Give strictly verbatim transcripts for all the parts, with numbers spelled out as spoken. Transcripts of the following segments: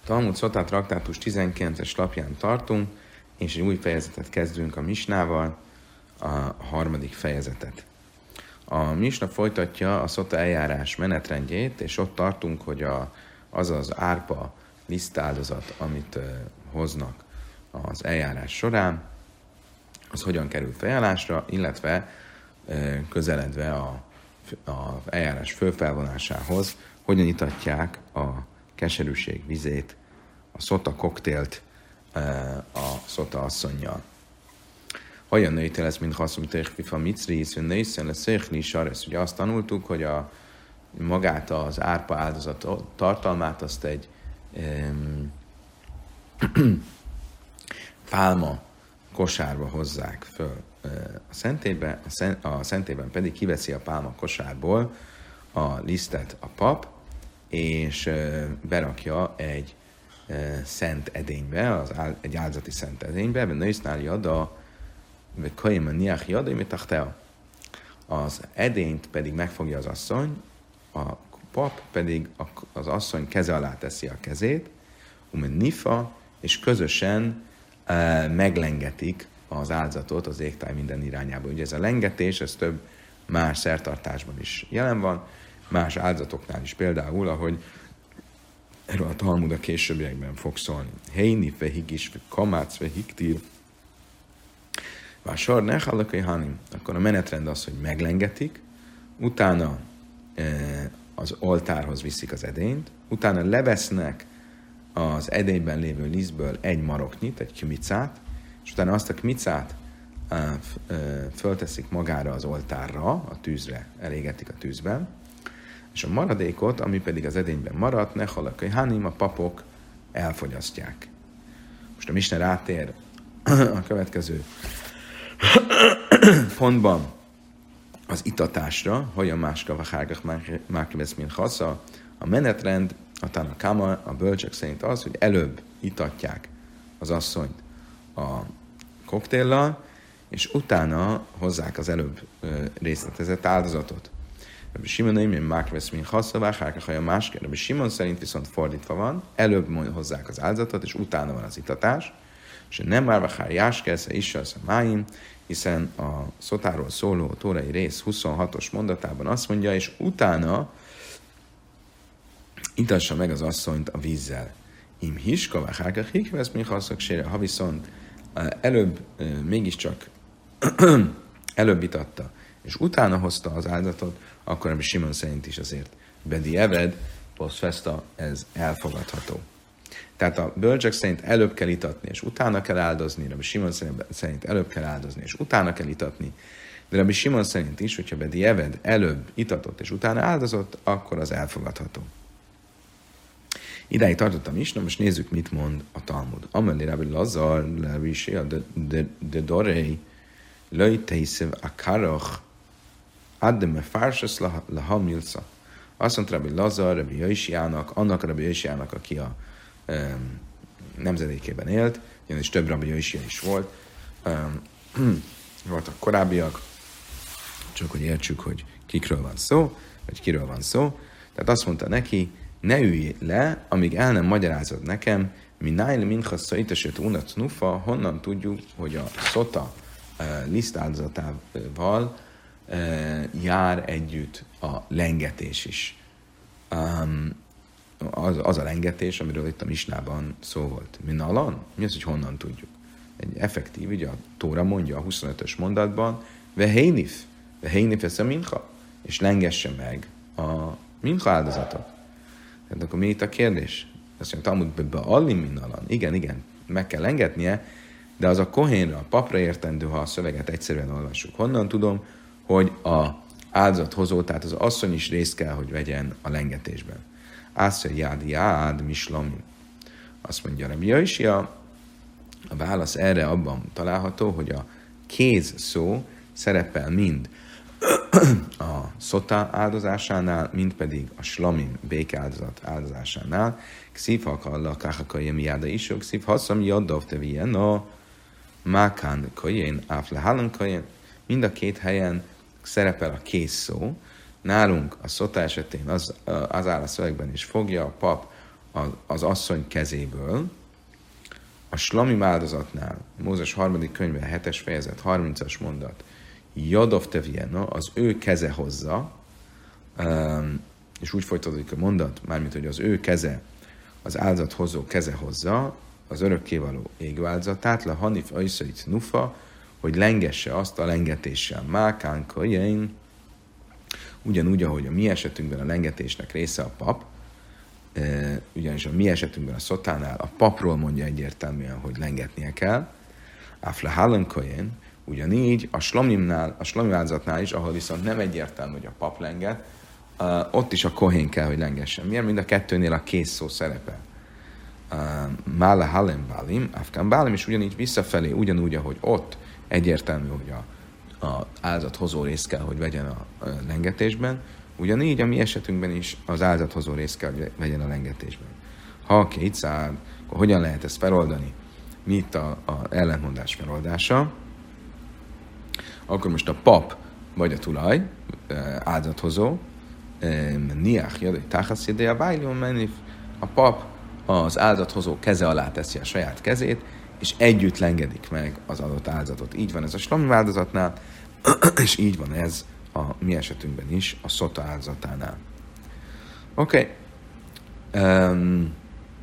Talmud Szotá traktátus tizenkilences lapján tartunk, és egy új fejezetet kezdünk a misnával, a harmadik fejezetet. A misna folytatja a Szota eljárás menetrendjét, és ott tartunk, hogy a, az az árpa lisztáldozat, amit uh, hoznak az eljárás során, az hogyan kerül felajánlásra, illetve uh, közeledve a, a eljárás fölfelvonásához, hogyan itatják a keserűség vizét, a Szota koktélt a Szota asszonnyal. Olyan nőjtel ez, mint haszom térfifa micri, hiszön nőszen lesz székhni saresz. Ugye azt tanultuk, hogy a, magát az árpa áldozat tartalmát azt egy um, pálma kosárba hozzák föl uh, a szentélybe, a, szent, a szentélyben pedig kiveszi a pálma kosárból a lisztet a pap, és uh, berakja egy uh, szent edénybe, az áll, egy áldozati szent edénybe, ebben nősznál jada, vagy kajma niach jada, mit achtea. Az edényt pedig megfogja az asszony, a pap pedig az asszony keze alá teszi a kezét, umen nifa, és közösen uh, meglengetik az áldozatot az égtáj minden irányába. Ugye ez a lengetés, ez több más szertartásban is jelen van, más áldozatoknál is például, ahogy erről a Talmud a későbbiekben fog szólni. Heini, fe higis, fe kamác, fe hiktír. Vásar, ne halakai hanim. Akkor a menetrend az, hogy meglengetik, utána e, az oltárhoz viszik az edényt, utána levesznek az edényben lévő lisztből egy maroknyit, egy kmicát, és utána azt a kmicát e, e, fölteszik magára az oltárra, a tűzre, elégetik a tűzben, és a maradékot, ami pedig az edényben maradt, ne halakai hanim, a papok elfogyasztják. Most a misna rátér a következő pontban az itatásra, hogy a máska vachárgach mákivesz min hasza, a menetrend, a Tanakama, a bölcsek szerint az, hogy előbb itatják az asszonyt a koktéllal, és utána hozzák az előbb részletezett áldozatot. Rabbi Simon én mákivesz min hasza, vachárgach a máska. Rabbi Simon szerint viszont fordítva van, előbb hozzák az áldozatot, és utána van az itatás, és nem már vachár jáskesz, is az a máim, hiszen a Szotáról szóló tórai rész huszonhatos mondatában azt mondja, és utána itassa meg az asszonyt a vízzel. Im hiska, vachárgach hikvesz min haszak sére, ha viszont előbb mégiscsak előbb itatta, és utána hozta az áldozatot, akkor Rabbi Simon szerint is azért bedi eved, post festa, ez elfogadható. Tehát a bölcsek szerint előbb kell itatni, és utána kell áldozni, Rabbi Simon szerint előbb kell áldozni, és utána kell itatni. De Rabbi Simon szerint is, hogyha bedi eved előbb itatott, és utána áldozott, akkor az elfogadható. Idáig tartottam is, na most nézzük, mit mond a Talmud. Ameli Rabbi Lazar, Rabbi Shia, de Dorei, Loi Teisev Akarach, Adde me fársas laha milsa. Azt mondta Rabbi Lazar, Rabbi Jöjsiának, annak Rabbi Jöjsiának, aki a um, nemzedékében élt, ugyanis több Rabbi Jöjsia is volt. Um, voltak korábbiak, csak hogy értsük, hogy kikről van szó, vagy kiről van szó. Tehát azt mondta neki, ne ülj le, amíg el nem magyarázod nekem, mi nájl mincha szaitasöt unat nufa, honnan tudjuk, hogy a Szota uh, lisztáldozatával uh, jár együtt a lengetés is. Um, az, az a lengetés, amiről itt a misnában szó volt. Minalan? Mi az, hogy honnan tudjuk? Egy effektív, ugye a Tóra mondja a huszonötös mondatban, ve heinif, ve heinif ez a mincha, és lengesse meg a mincha áldozatot. Tehát akkor mi itt a kérdés? Azt mondja, Talmudba allim minalan. Igen, igen, meg kell lengetnie, de az a kohénra, a papra értendő, ha a szöveget egyszerűen olvassuk. Honnan tudom, hogy a áldozathozó, tehát az asszony is részt kell, hogy vegyen a lengetésben. Ászja jád jád mislamin. Azt mondja Rabbi Jöjsia, a válasz erre abban található, hogy a kéz szó szerepel mind a Szota áldozásánál, mind pedig a slamim béke áldozat áldozásánál. Kszív hakalla káhakajem jáda isok, kszív haszam jaddav tevien, no mákán kajén, áflehállan kajén. Mind a két helyen szerepel a kész szó. Nálunk a Szota esetén az, az áll a szövegben is fogja a pap az, az asszony kezéből, a slamim áldozatnál, Mózes harmadik könyve, hetes fejezet, harmincas mondat, Jadov teviena, az ő keze hozza, és úgy folytatódik a mondat, mármint, hogy az ő keze, az áldozathozó keze hozza, az örökkévaló égváldozatát, le hanif ajszait nufa, hogy lengesse azt a lengetéssel. Mákán kajain, ugyanúgy, ahogy a mi esetünkben a lengetésnek része a pap, ugyanis a mi esetünkben a szotánál a papról mondja egyértelműen, hogy lengetnie kell. Áfle hálön kajain, ugyanígy a slamimnál, a slamim áldozatnál is, ahol viszont nem egyértelmű, hogy a pap lenget, ott is a kohén kell, hogy lengessen. Miért? Mind a kettőnél a kész szó szerepel. Mála hálem bálim, afkán bálim, és ugyanígy visszafelé, ugyanúgy, ahogy ott egyértelmű, hogy a, a áldozathozó részt kell, hogy vegyen a, a lengetésben, ugyanígy a mi esetünkben is az áldozathozó részt kell, hogy vegyen a lengetésben. Ha kétszáz, akkor hogyan lehet ezt feloldani? Mi itt a, a ellentmondás feloldása? Akkor most a pap vagy a tulaj, áldozathozó, niach jadai táchasz idei a bájlion menif, a pap az áldozathozó keze alá teszi a saját kezét, és együtt lengedik meg az adott áldozatot. Így van ez a slamim áldozatnál, és így van ez a mi esetünkben is, a szota áldozatánál. Oké. Okay. Um,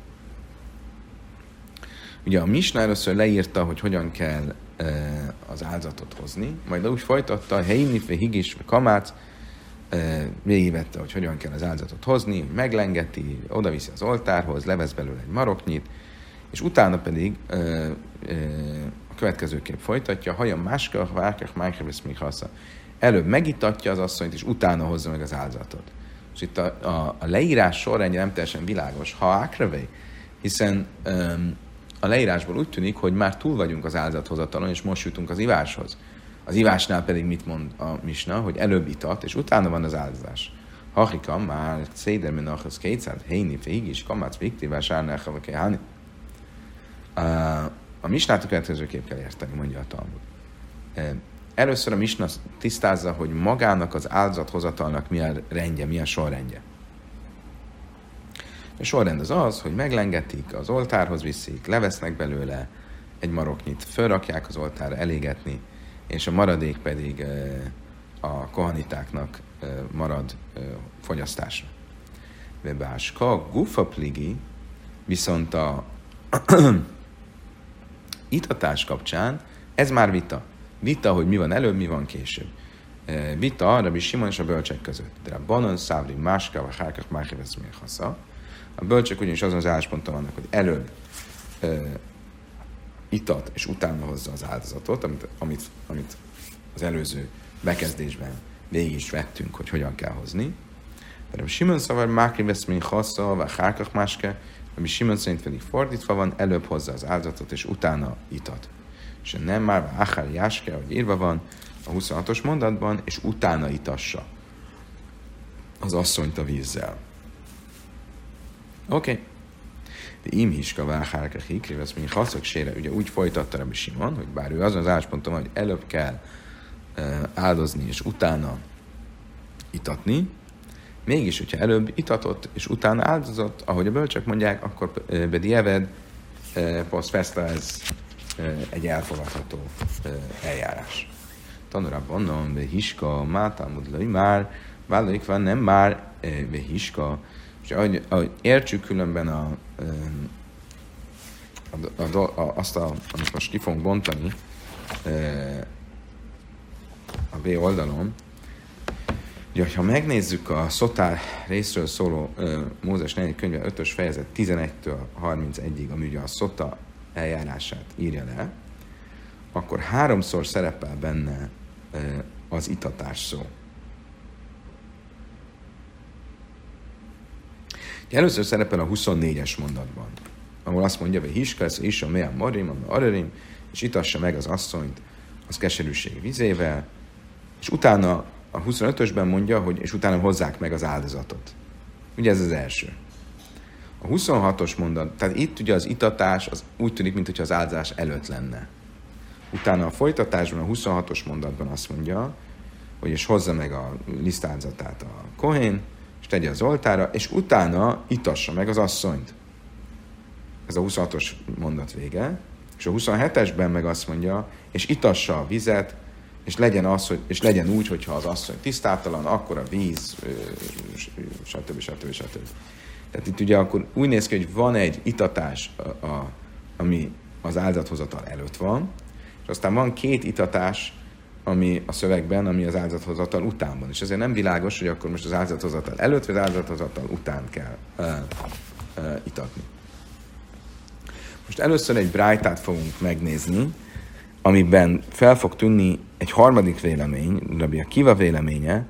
ugye a Misna először leírta, hogy hogyan kell uh, az áldozatot hozni, majd úgy folytatta, heimnife, higis, kamác, uh, végigvette, hogy hogyan kell az áldozatot hozni, meglengeti, odaviszi az oltárhoz, levesz belőle egy maroknyit, és utána pedig uh, uh, a következőképp folytatja, hajam máska, várkach, májkevesz még hasza. Előbb megitatja az asszonyt, és utána hozza meg az áldozatot. És itt a, a, a leírás sorrendje nem teljesen világos. Ha ákrevé, hiszen um, a leírásból úgy tűnik, hogy már túl vagyunk az áldozathozatalon, és most jutunk az iváshoz. Az ivásnál pedig mit mond a Misna, hogy előbb itat, és utána van az áldozás. Hachika, már céder menachhoz kétszáz, héni, féig is, kamác, viktivás, árnáha, vagy kéháni. A Misnát a következőképp kell érteni, mondja a Talmud. Először a Misna tisztázza, hogy magának az áldozathozatalnak mi a rendje, mi a sorrendje. A sorrend az az, hogy meglengetik, az oltárhoz viszik, levesznek belőle egy maroknyit, fölrakják az oltárra elégetni, és a maradék pedig a kohanitáknak marad fogyasztásra. Bebáska, gufa pligi, viszont a itatás kapcsán ez már vita. Vita, hogy mi van előbb, mi van később. Vita a Rabbi Simon és a bölcsek között. De a banan szávri máska, vagy hárkak mákevesz még hasza. A bölcsek ugyanis azon az állásponton vannak, hogy előbb uh, itat, és utána hozza az áldozatot, amit, amit, amit az előző bekezdésben végig is vettünk, hogy hogyan kell hozni. De a Simon szavar mákevesz még hasza, vagy hárkak máska, Rabbi Simon szerint pedig fordítva van, előbb hozza az áldozatot, és utána itat. És nem már Achár Jáske, hogy írva van a huszonhatos mondatban, és utána itassa az asszonyt a vízzel. Oké. Okay. De im hiska váhárka hikri, vesz még haszak sére, ugye úgy folytatta Rabbi Simon, hogy bár ő azon az állásponton, hogy előbb kell uh, áldozni, és utána itatni, mégis, hogyha előbb itatott, és utána áldozott, ahogy a bölcsök mondják, akkor uh, bedieved, uh, post festa ez egy elfogadható eljárás. Tanulában mondom, ve hiska, mátámudlai már, vállaik van, nem már, ve hiska. És ahogy, ahogy értsük különben a, a, a, a, azt, a, amit most ki fogunk bontani a B oldalon, ugye, ha megnézzük a szotár részről szóló Mózes negyedik könyve ötös fejezet tizenegytől harmincegyig, ami ugye a szota eljárását írja le, akkor háromszor szerepel benne az itatás szó. Először szerepel a huszonnégyes mondatban, ahol azt mondja, hogy hiskasz, is a meám marim, a ararim, és itassa meg az asszonyt az keserűség vizével, és utána a huszonötösben mondja, hogy és utána hozzák meg az áldozatot. Ugye ez az első. A huszonhatos mondat, tehát itt ugye az itatás az úgy tűnik, mintha az áldozás előtt lenne. Utána a folytatásban, a huszonhatos mondatban azt mondja, hogy és hozza meg a lisztáldozatát a kohén, és tegye az oltára, és utána itassa meg az asszonyt. Ez a huszonhatos mondat vége. És a huszonhetesben meg azt mondja, és itassa a vizet, és legyen, az, hogy, és legyen úgy, hogyha az asszony tisztátalan, akkor a víz, stb. stb. stb. Tehát itt ugye akkor úgy néz ki, hogy van egy itatás, a, a, ami az áldozathozatal előtt van, és aztán van két itatás, ami a szövegben, ami az áldozathozatal után van. És ezért nem világos, hogy akkor most az áldozathozatal előtt, vagy az áldozathozatal után kell uh, uh, itatni. Most először egy brájtát fogunk megnézni, amiben fel fog tűnni egy harmadik vélemény, Rabbi Akiva véleménye,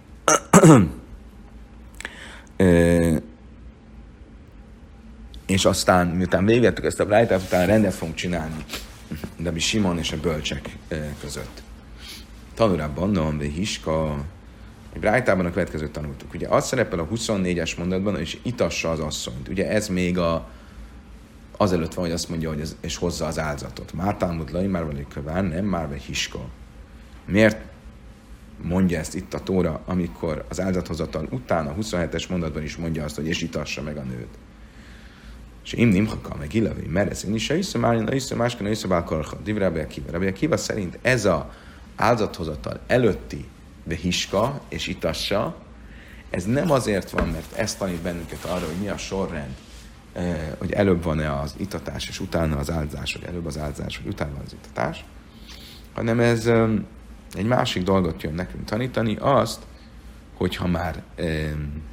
és aztán, miután végettük ezt a brájtát, utána rendet fogunk csinálni Rabbi Simon és a bölcsek között. Tanulában, Noam ve Hiska, egy brájtában a következőt tanultuk. Ugye az szerepel a huszonnégyes mondatban, és itassa az asszonyt. Ugye ez még a azelőtt van, hogy azt mondja, hogy ez, és hozza az áldozatot. Már támud lai, már vagy köván, nem már vagy hiska. Miért mondja ezt itt a Tóra, amikor az áldozathozatal után a huszonhetes mondatban is mondja azt, hogy és itassa meg a nőt. És im nimchaka, meg ilavé, meresz, én is se hiszem, álljon, hiszem, máskán, hiszem, álkarha. Div Rabbi Akiva. Rabbi Akiva szerint ez a áldozathozatal előtti be hiska és itassa, ez nem azért van, mert ez tanít bennünket arra, hogy mi a sorrend, hogy előbb van-e az itatás, és utána az áldozás, vagy előbb az áldozás, vagy utána az itatás, hanem ez egy másik dolgot jön nekünk tanítani, azt, hogyha már um,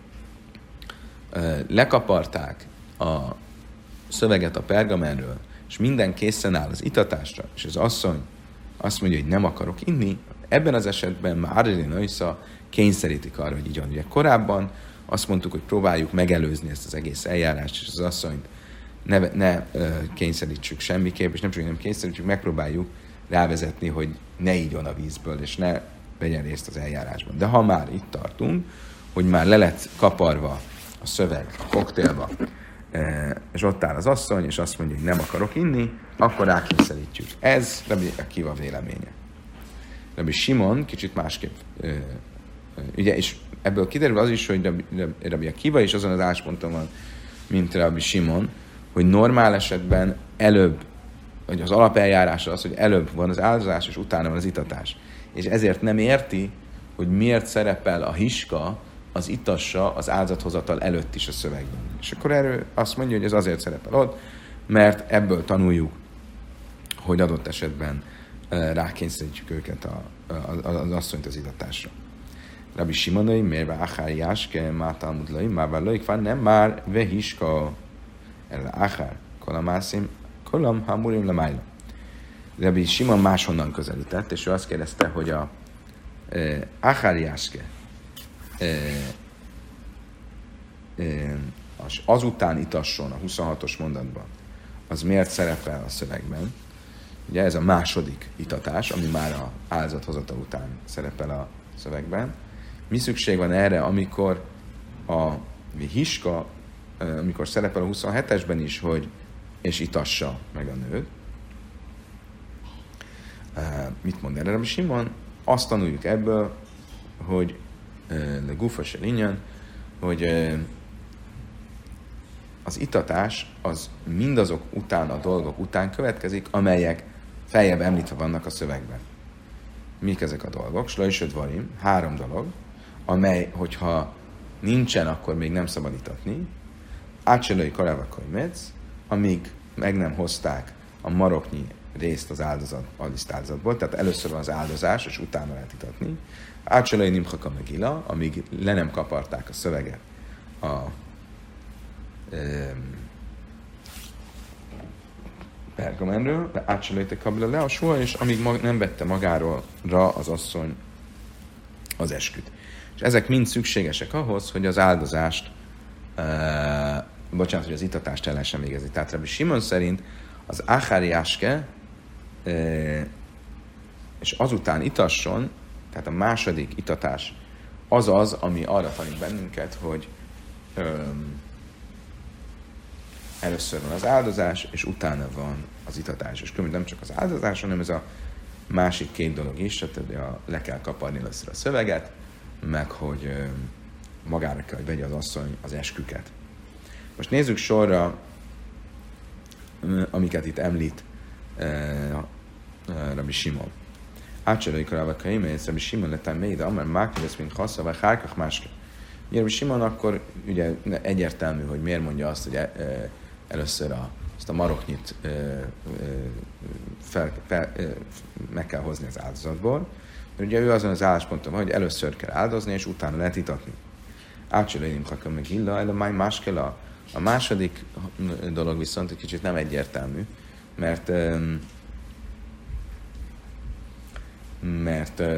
uh, lekaparták a szöveget a pergamenről, és minden készen áll az itatásra, és az asszony azt mondja, hogy nem akarok inni, ebben az esetben már Árélén kényszerítik arra, hogy így van. Ugye korábban azt mondtuk, hogy próbáljuk megelőzni ezt az egész eljárást, és az asszonyt ne, ne uh, kényszerítsük semmiképp, és nem csak nem kényszerítsük, megpróbáljuk rávezetni, hogy ne ígyon a vízből, és ne vegyen részt az eljárásban. De ha már itt tartunk, hogy már le lett kaparva a szöveg a koktélba, és ott áll az asszony, és azt mondja, hogy nem akarok inni, akkor rákényszerítjük. Ez Rabbi Akiva véleménye. Rabbi Simon kicsit másképp, ugye, és ebből kiderül az is, hogy Rabbi, Rabbi Akiva is azon az állásponton van, mint Rabbi Simon, hogy normál esetben előbb, hogy az alapeljárás az, hogy előbb van az áldozás, és utána van az itatás. És ezért nem érti, hogy miért szerepel a hiska, az itassa az áldozathozatal előtt is a szövegben. És akkor erről azt mondja, hogy ez azért szerepel ott, mert ebből tanuljuk, hogy adott esetben rákényszerítjük őket a, a, az asszonyt az itatásra. Rabbi Simonai, mérve achár jáske, mátalmudlai, már lőik van, nem már vehiska, el achár, kolamászim, kolam hamurim lemájla. Rabbi Simon máshonnan közelített, és ő azt kérdezte, hogy a eh, achár jáske, eh, eh, azután itasson a huszonhatos mondatban, az miért szerepel a szövegben? Ugye ez a második itatás, ami már a áldozathozata után szerepel a szövegben. Mi szükség van erre, amikor a hiska, amikor szerepel a huszonhetesben is, hogy és itassa meg a nőt. Mit mond erre Rabbi Simon? Azt tanuljuk ebből, hogy le gufa se linyen, hogy az itatás az mindazok után, a dolgok után következik, amelyek feljebb említve vannak a szövegben. Mik ezek a dolgok? Slajsöd varim, három dolog, amely, hogyha nincsen, akkor még nem szabad itatni. Ácselői karavakajmec, amíg meg nem hozták a maroknyi részt az áldozat, áldozatból, tehát először van az áldozás, és utána lehet itatni. Ácselői nimchaka megila, amíg le nem kaparták a szöveget a um, pergamenről, de ácselőjte kabla le a soha, és amíg mag, nem vette magáról rá az asszony az esküt. És ezek mind szükségesek ahhoz, hogy az áldozást, uh, bocsánat, hogy az itatást el lehessen végezni. Tehát Rabbi Simon szerint az áchári áske, uh, és azután itasson, tehát a második itatás az az, ami arra tanít bennünket, hogy um, először van az áldozás, és utána van az itatás. És különben nem csak az áldozás, hanem ez a másik két dolog is, tehát le kell kaparni először a szöveget, meg hogy magára kell, hogy vegye az asszony az esküket. Most nézzük sorra, amiket itt említ uh, uh, Rabbi Simon. Átcsolói korábban kaimé, Rabbi Simon lettem még, de amár mákülesz, mint hassza, vagy hárkak máske. Rabbi Simon akkor ugye egyértelmű, hogy miért mondja azt, hogy uh, először a, azt a maroknyit uh, uh, fel, fel, uh, meg kell hozni az áldozatból. Mert ugye ő azon az állásponton van, hogy először kell áldozni, és utána lehet itatni. Átcsolói kakam meg illa, el a máske a A második dolog viszont egy kicsit nem egyértelmű, mert mert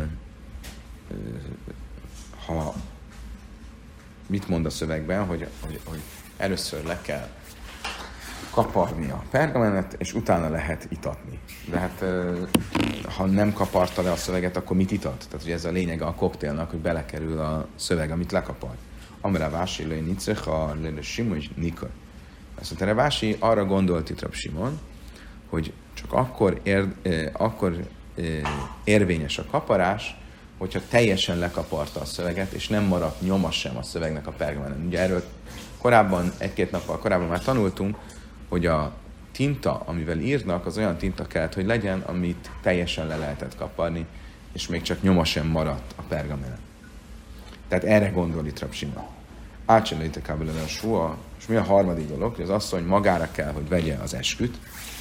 ha mit mond a szövegben, hogy, hogy, hogy először le kell kaparni a pergamenet, és utána lehet itatni. De hát ha nem kaparta le a szöveget, akkor mit itat? Tehát ugye ez a lényege a koktélnak, hogy belekerül a szöveg, amit lekapar. Amire Vási lőj nicecha, lőle Simon és Nikor. Azt mondta, erre Vási arra gondolt itt Rab Simon, hogy csak akkor, ér, eh, akkor eh, érvényes a kaparás, hogyha teljesen lekaparta a szöveget, és nem maradt nyoma sem a szövegnek a pergamenen. Ugye erről korábban, egy-két nappal korábban már tanultunk, hogy a tinta, amivel írnak, az olyan tinta kellett, hogy legyen, amit teljesen le lehetett kaparni, és még csak nyoma sem maradt a pergamenen. Tehát erre gondol itt Rab Simon. Átcsinálta kábelele a sua, és mi a harmadik dolog, hogy az asszony magára kell, hogy vegye az esküt.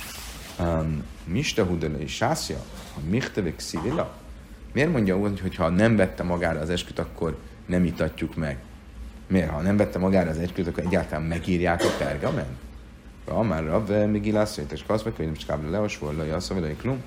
Miste hudele és sászja, ha michtevek szívila. Miért mondja úgy, hogy ha nem vette magára az esküt, akkor nem itatjuk meg? Miért? Ha nem vette magára az esküt, akkor egyáltalán megírják a pergamen? Ha már Rav Megillász, hogy és kaszbek, hogy nem csak kábelele a sua, laj assza, vagy klum.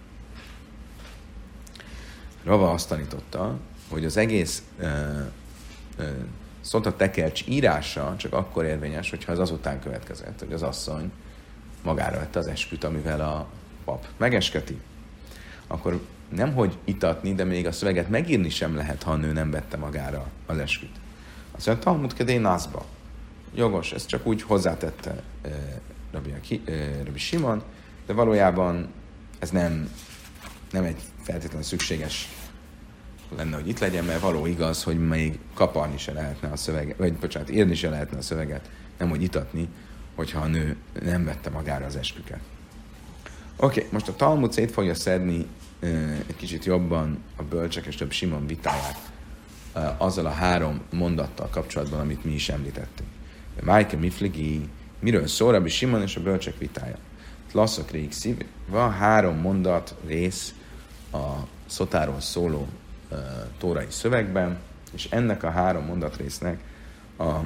Rava azt tanította, hogy az egész uh, uh, Szonta tekercs írása csak akkor érvényes, hogyha az azután következett, hogy az asszony magára vette az esküt, amivel a pap megesketi. Akkor nemhogy itatni, de még a szöveget megírni sem lehet, ha a nő nem vette magára az esküt. Azt mondja, Talmud kedé nászba. Jogos, ezt csak úgy hozzátette uh, Rabbi, uh, Rabbi Simon, de valójában ez nem, nem egy feltétlenül szükséges lenne, hogy itt legyen, mert való igaz, hogy még kaparni se lehetne a szöveget, vagy bocsánat, írni se lehetne a szöveget, nem hogy itatni, hogyha a nő nem vette magára az esküket. Oké, okay, most a Talmud szét fogja szedni uh, egy kicsit jobban a bölcsek és több Simon vitáját uh, azzal a három mondattal kapcsolatban, amit mi is említettünk. Májke Mifligi, miről szól Rabbi Simon és a bölcsek vitája? Lasszok rég szív, van három mondat rész a szotáról szóló uh, tórai szövegben, és ennek a három mondatrésznek a uh,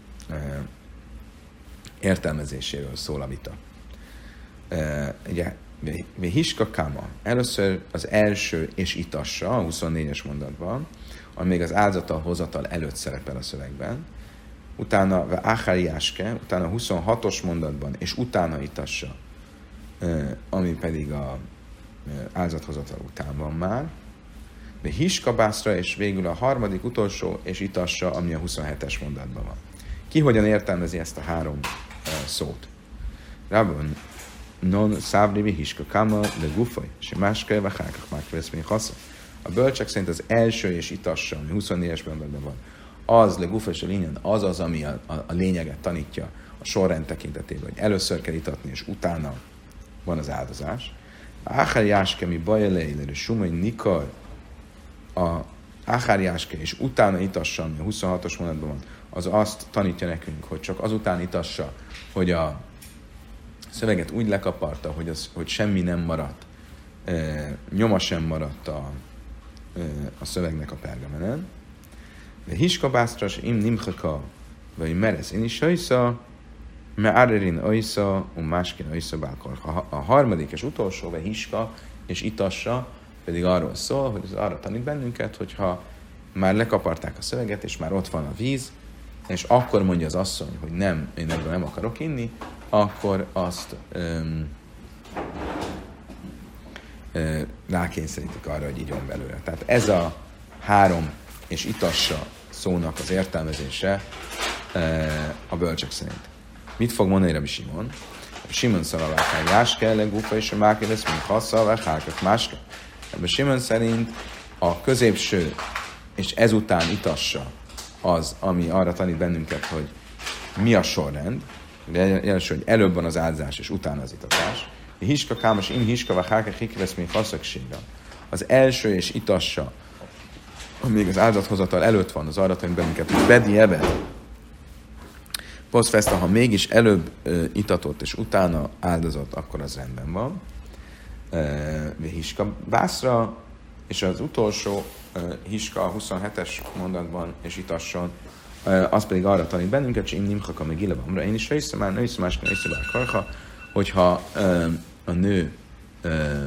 értelmezéséről szól a vita. Uh, ugye, Hiska Kama. Először az első és itassa, a huszonnégyes mondatban, ami még az áldozatal hozatal előtt szerepel a szövegben. Utána Áháriáske, utána a huszonhatos mondatban, és utána itassa, uh, ami pedig a uh, áldozathozatal után van már. Hiska Bászra, és végül a harmadik, utolsó, és itassa, ami a huszonhetes mondatban van. Ki hogyan értelmezi ezt a három uh, szót? Rabban non szávrivi hiska kama de gufaj, és máske vachákak mákvesz még hasza. A bölcsek szerint az első és itassa, ami huszonnégyes mondatban van, az le gufaj és a lényen, az az, ami a, a, a lényeget tanítja a sorrend tekintetében, hogy először kell itatni, és utána van az áldozás. Áháriáske mi bajelejlere sumai nikar, a Áháriáske és utána itassa, ami a huszonhatos mondatban van, az azt tanítja nekünk, hogy csak azután itassa, hogy a szöveget úgy lekaparta, hogy, az, hogy semmi nem maradt, e, nyoma sem maradt a, e, a szövegnek a pergamenen. De hiska básztras im nimchaka, vagy meresz én is ajsza, me árerin ajsza, um máskin ajsza bálkor. A, a harmadik és utolsó, vagy hiska és itassa pedig arról szól, hogy az arra tanít bennünket, hogyha már lekaparták a szöveget, és már ott van a víz, és akkor mondja az asszony, hogy nem, én ebből nem akarok inni, akkor azt öm, ö, rákényszerítik arra, hogy igyon belőle. Tehát ez a három és itassa szónak az értelmezése ö, a bölcsek szerint. Mit fog mondani Rabbi Simon? Rabbi Simon szalalákán jáske, legufa és a máké lesz, mint hassza, vagy hálkak máska. Rabbi Simon szerint a középső és ezután itassa az, ami arra tanít bennünket, hogy mi a sorrend. Jelesül, hogy előbb van az áldozás, és utána az itatás. Hiska kámos, in hiska, vagy háke hikvesz még haszakséga. Az első és itassa, még az áldozathozatal előtt van, az arra tanít bennünket, hogy bedi ebed. Poszfeszta, ha mégis előbb uh, itatott, és utána áldozott, akkor az rendben van. Uh, hiska bászra, és az utolsó uh, hiska a huszonhetes mondatban, és itasson, uh, az pedig arra tanít bennünket, hogy én nimchaka meg illebamra, én is részem már, nősz másként részem már karha, hogyha uh, a nő uh,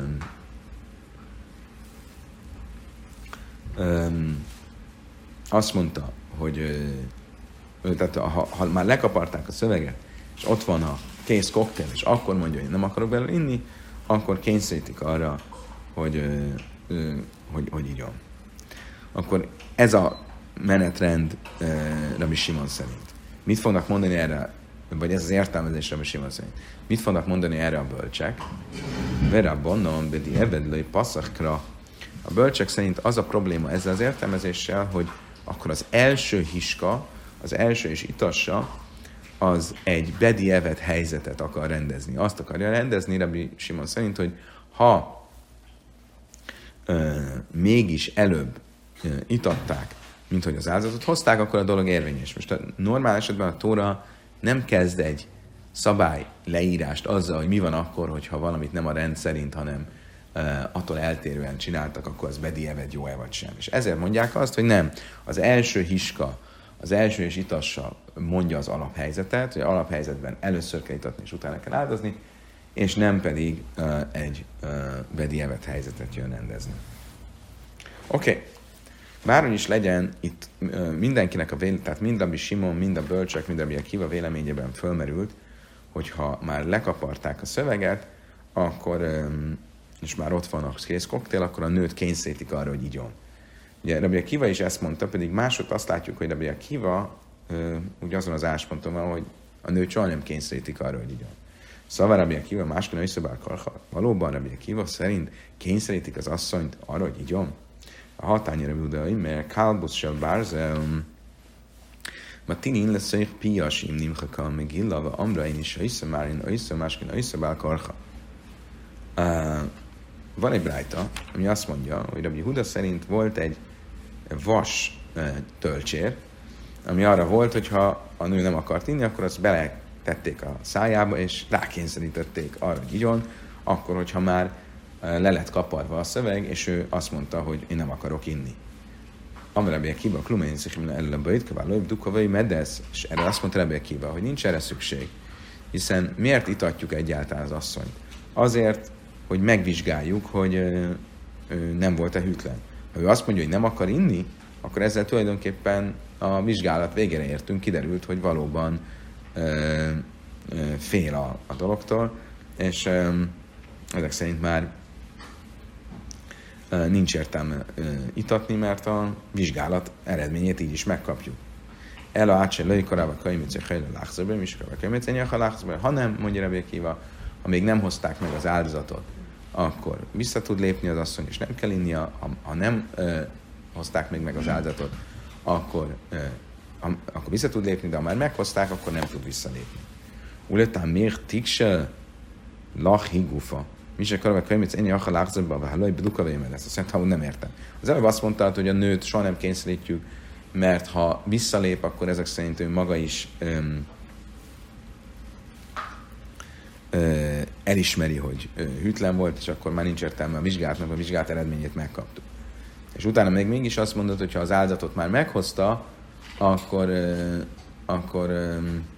um, azt mondta, hogy uh, tehát ha, ha már lekaparták a szöveget, és ott van a kész koktél, és akkor mondja, hogy nem akarok belőle inni, akkor kényszerítik arra, hogy, ö, ö, hogy, hogy igyon. Akkor ez a menetrend ö, Rabbi Simon szerint. Mit fognak mondani erre, vagy ez az értelmezés Rabbi Simon szerint? Mit fognak mondani erre a bölcsek? Vera bonnon bedi evedlői passzakra. A bölcsek szerint az a probléma ezzel az értelmezéssel, hogy akkor az első hiska, az első és itassa, az egy bedi evet helyzetet akar rendezni. Azt akarja rendezni Rabbi Simon szerint, hogy ha ö, mégis előbb ö, itatták, mint hogy az áldozatot hozták, akkor a dolog érvényes. Most a normál esetben a Tóra nem kezd egy szabály leírást azzal, hogy mi van akkor, hogyha valamit nem a rend szerint, hanem ö, attól eltérően csináltak, akkor az bedi evet jó-e vagy sem. És ezért mondják azt, hogy nem. Az első hiska, az első és itassa mondja az alaphelyzetet, hogy alaphelyzetben először kell itatni, és utána kell áldozni, és nem pedig uh, egy uh, bedi evet helyzetet jön rendezni. Oké. Okay. Bárhogy is legyen, itt uh, mindenkinek a vélemény, tehát mind Rabbi Simon, mind a bölcsek, mind Rabbi Akiva véleményében fölmerült, hogyha már lekaparták a szöveget, akkor, um, és már ott van a kész koktél, akkor a nőt kényszerítik arra, hogy igyon. Ugye Rabbi Akiva is ezt mondta, pedig másod azt látjuk, hogy Rabbi Akiva uh, úgy azon az állásponton van, hogy a nőt soha nem kényszerítik arra, hogy igyon. Szóval Rabbi Akiva másként összebál karha. Valóban Rabbi Akiva szerint kényszerítik az asszonyt arra, hogy igyon. A hatányra Rabbi mert kálbusz se bárzel, ma tinin lesz egy piasim nimchakal meg illava, amra én is összemárin, össze másként összebál karha. Van egy brájta, ami azt mondja, hogy Rabbi Huda szerint volt egy vas tölcsér, ami arra volt, hogyha a nő nem akart inni, akkor azt beletették a szájába, és rákényszerítették arra, hogy igyon, akkor, hogyha már le lett kaparva a szöveg, és ő azt mondta, hogy én nem akarok inni. Amire Akiva, Klumein Szechimle előbb kiválóbb dukavai medesz, és erre azt mondta Rabbi Akiva, hogy nincs erre szükség. Hiszen miért itatjuk egyáltalán az asszonyt? Azért, hogy megvizsgáljuk, hogy ö, ö, nem volt-e hűtlen. Ha ő azt mondja, hogy nem akar inni, akkor ezzel tulajdonképpen a vizsgálat végére értünk, kiderült, hogy valóban ö, ö, fél a, a dologtól, és ö, ezek szerint már ö, nincs értelme ö, itatni, mert a vizsgálat eredményét így is megkapjuk. El a átse löj korábban kajmicé hajlő láxzőben, mi is korábban kajmicé nyilván láxzőben, ha nem, mondja Rabbi Akiva, ha még nem hozták meg az áldozatot, akkor vissza tud lépni az asszony, és nem kell innia. Ha, ha nem ö, hozták még meg az áldozatot, akkor, ö, ha, akkor vissza tud lépni, de ha már meghozták, akkor nem tud visszalépni. Uletán miért tikse lach higufa. Mi se karabek könyvét, ennyi akar lágzatba, vagy hallaj, bedukavémed, ezt szerintem nem értem. Az előbb azt mondta, hogy a nőt soha nem kényszerítjük, mert ha visszalép, akkor ezek szerint ő maga is öm, ö, elismeri, hogy ö, hűtlen volt, és akkor már nincs értelme a vizsgálatnak, a vizsgálat eredményét megkaptuk. És utána még mégis azt mondod, hogy ha az áldozatot már meghozta, akkor, ö, akkor, ö,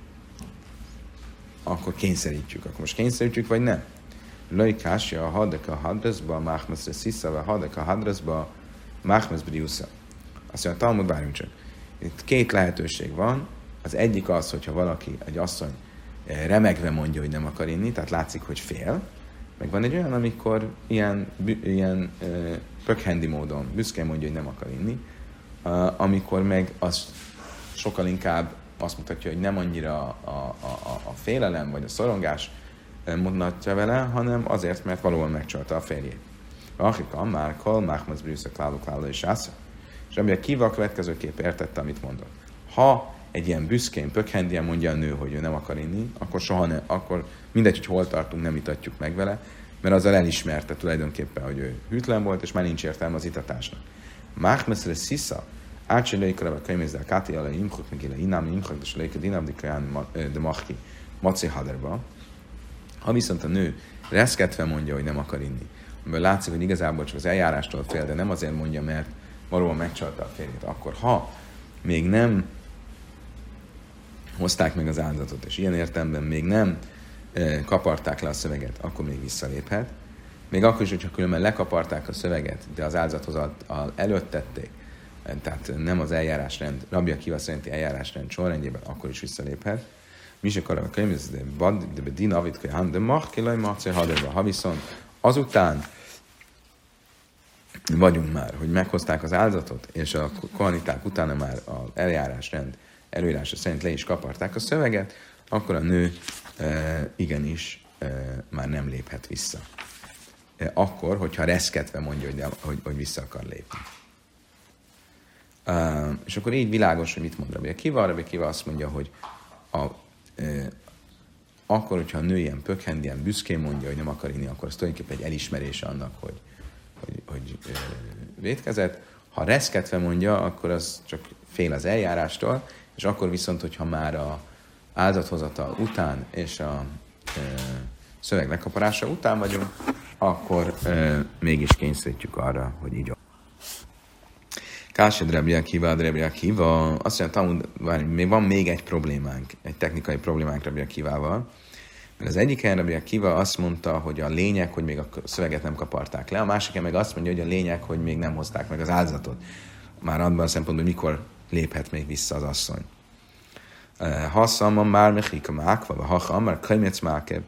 akkor kényszerítjük. Akkor most kényszerítjük, vagy nem? Loj kásja a hadeka hadrazba, máhmeszre szisza, a hadeka hadrazba, máhmesz briusza. Azt mondja, Talmud, várjunk csak. Itt két lehetőség van. Az egyik az, hogyha valaki, egy asszony remegve mondja, hogy nem akar inni, tehát látszik, hogy fél. Meg van egy olyan, amikor ilyen, ilyen uh, pökhendi módon büszkén mondja, hogy nem akar inni, uh, amikor meg az sokkal inkább azt mutatja, hogy nem annyira a, a, a, a félelem vagy a szorongás mutatja vele, hanem azért, mert valóban megcsalta a férjét. Achika, már kol, máhmaz brűszak, láluk, láluk és ásza. És ami a Akiva a következőképp értette, amit mondott. Ha egy ilyen büszkén, pökhendien mondja a nő, hogy ő nem akar inni, akkor soha ne, akkor mindegy, hogy hol tartunk, nem itatjuk meg vele, mert azzal elismerte tulajdonképpen, hogy ő hűtlen volt, és már nincs értelme az itatásnak. Máhmeszre szisza, átcsináljuk a könyvézzel, Káti alá imchok, meg éle inám, imchok, de se léke dinám, de machki, maci haderba. Ha viszont a nő reszketve mondja, hogy nem akar inni, amiből látszik, hogy igazából csak az eljárástól fél, de nem azért mondja, mert valóban megcsalta a férjét, akkor ha még nem hozták meg az áldozatot, és ilyen értelemben még nem e, kaparták le a szöveget, akkor még visszaléphet. Még akkor is, hogyha különben lekaparták a szöveget, de az áldozathoz előtt tették, tehát nem az eljárásrend, Rabbi Akiva szerinti eljárásrend sorrendjében, akkor is visszaléphet. Mi se akar a könyv, de bedin avitkai hand, de machkélaj macé haderba. Ha viszont azután vagyunk már, hogy meghozták az áldozatot, és a kohaniták utána már az eljárásrend előírása szerint le is kaparták a szöveget, akkor a nő e, igenis e, már nem léphet vissza. E, akkor, hogyha reszketve mondja, hogy, hogy, hogy vissza akar lépni. E, és akkor így világos, hogy mit mond Rabbi Akiva. Rabbi Akiva azt mondja, hogy a, e, akkor, hogyha a nő ilyen pökhend, ilyen büszkén mondja, hogy nem akar inni, akkor az tulajdonképpen egy elismerése annak, hogy, hogy, hogy e, vétkezett. Ha reszketve mondja, akkor az csak fél az eljárástól, és akkor viszont, hogyha már a áldozathozatal után és a e, szöveg lekaparása után vagyunk, akkor e, mégis kényszerítjük arra, hogy így. Kásed Rabbi Akiva, Rabbi Akiva, azt mondja, Talmud, még van még egy problémánk, egy technikai problémánk Rabbi Akivával, mert az egyik helyen Rabbi Akiva azt mondta, hogy a lényeg, hogy még a szöveget nem kaparták le, a másik helyen meg azt mondja, hogy a lényeg, hogy még nem hozták meg az áldozatot. Már abban a szempontból, hogy mikor léphet még vissza az asszony. Ha szamman már mechika mákva, vagy ha hamar könyvec mákeb.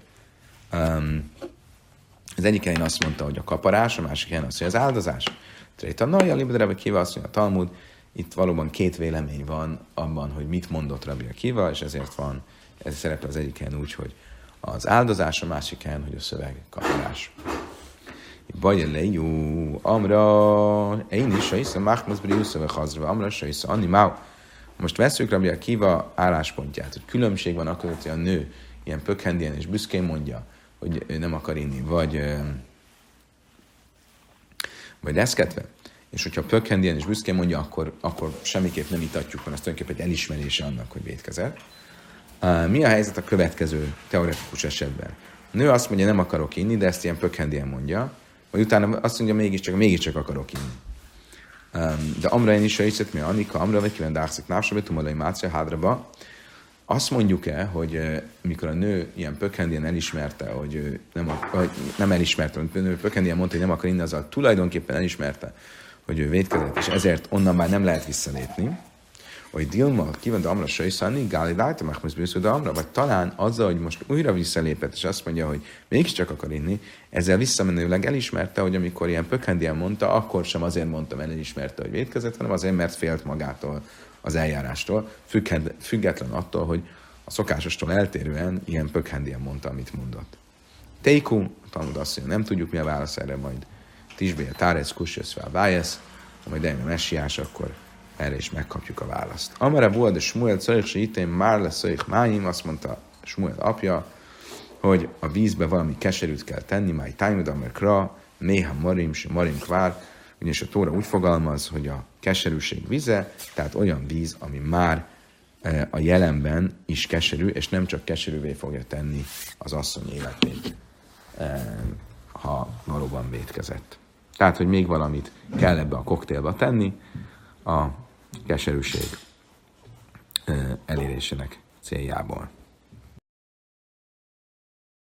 Az egyik helyen azt mondta, hogy a kaparás, a másik helyen azt, hogy az áldozás. Tréta Naja, Libed Rabbi Akiva, azt mondja a Talmud, itt valóban két vélemény van abban, hogy mit mondott Rabbi Akiva, és ezért van, ez szerepel az egyik helyen úgy, hogy az áldozás, a másik helyen, hogy a szöveg kaparás. Bajelejú, amra, én is, sajszor, máhmaz briuszöve hazrva, amra, sajszor, anni máu. Most veszük Rabbi Akiva álláspontját, hogy különbség van akkor, hogy a nő ilyen pökhendien és büszkén mondja, hogy ő nem akar inni, vagy, vagy reszketve. És hogyha pökhendien és büszkén mondja, akkor, akkor semmiképp nem itatjuk, mert ez tulajdonképpen egy elismerése annak, hogy vétkezett. Mi a helyzet a következő teoretikus esetben? A nő azt mondja, nem akarok inni, de ezt ilyen pökhendien mondja, vagy utána azt mondja, mégiscsak, mégiscsak akarok inni. De amra én is hiszem, mi Annika, amra vagy kíván dákszik návsabe, tumalai mácia hádraba. Azt mondjuk-e, hogy mikor a nő ilyen pökhendien elismerte, hogy ő nem, vagy nem elismerte, hogy a nő pökhendien mondta, hogy nem akar inni, azzal tulajdonképpen elismerte, hogy ő vétkezett, és ezért onnan már nem lehet visszalépni. Hogy Dilma kíván, de amra sajszani, gáli dájta, megmondsz bősző, de amra, vagy talán azzal, hogy most újra visszalépett, és azt mondja, hogy mégiscsak akar inni, ezzel visszamenőleg elismerte, hogy amikor ilyen pökhendien mondta, akkor sem azért mondta, mert elismerte, hogy vétkezett, hanem azért, mert félt magától az eljárástól, független attól, hogy a szokásostól eltérően ilyen pökhendien mondta, amit mondott. Teiku, a Talmud azt mondja, nem tudjuk, mi a válasz erre, majd Tisbél, Tárec, Kusjösz, Vájesz, majd eljön a messiás, akkor erre is megkapjuk a választ. Amara volt a Smuel, Szöjjse Itén, már lesz Szöjjk Máim, azt mondta Smuel apja, hogy a vízbe valami keserűt kell tenni, máj tájmod, amerkra, néha marim, se marim kvár, ugyanis a Tóra úgy fogalmaz, hogy a keserűség vize, tehát olyan víz, ami már a jelenben is keserű, és nem csak keserűvé fogja tenni az asszony életét, ha valóban vétkezett. Tehát, hogy még valamit kell ebbe a koktélba tenni, a keserűség elérésének céljából.